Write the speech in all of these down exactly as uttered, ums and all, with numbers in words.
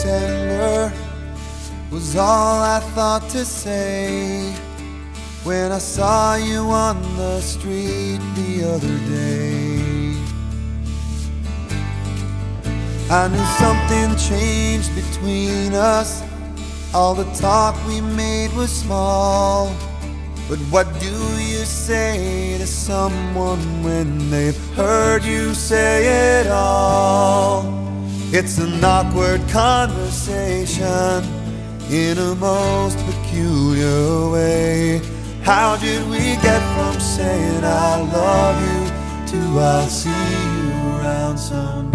September was all I thought to say when I saw you on the street the other day. I knew something changed between us. All the talk we made was small. But what do you say to someone when they've heard you say it all? It's an awkward conversation in a most peculiar way. How did we get from saying I love you to I'll see you around someday?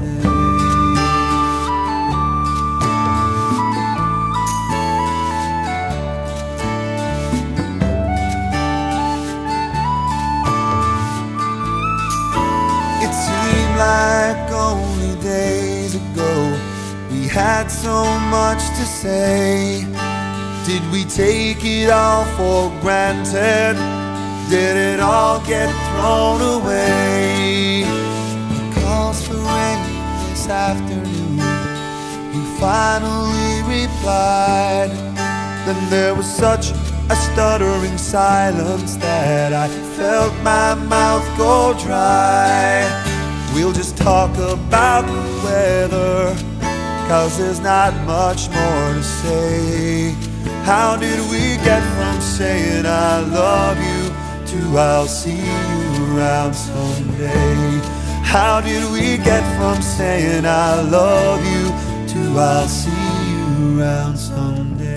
It seemed like only days ago we had so much to say. Did we take it all for granted? Did it all get thrown away? The calls for rain this afternoon, you finally replied. Then there was such a stuttering silence that I felt my mouth go dry. We'll just talk about the weather, 'cause there's not much more to say. How did we get from saying I love you to I'll see you around someday? How did we get from saying I love you to I'll see you around someday?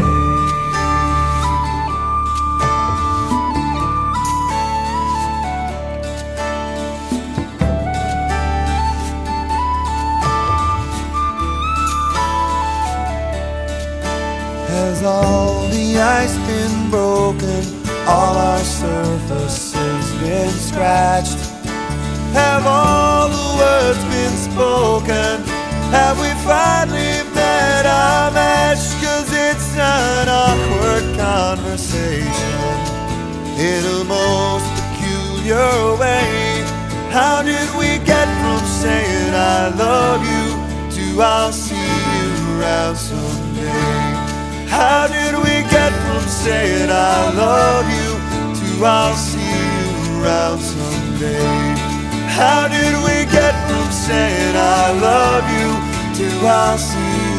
Has all the ice been broken? All our surfaces been scratched? Have all the words been spoken? Have we finally met our match? 'Cause it's an awkward conversation in a most peculiar way. How did we get from saying I love you to I'll see you around someday? How did we get from saying I love you to I'll see you around someday? How did we get from saying I love you to I'll see you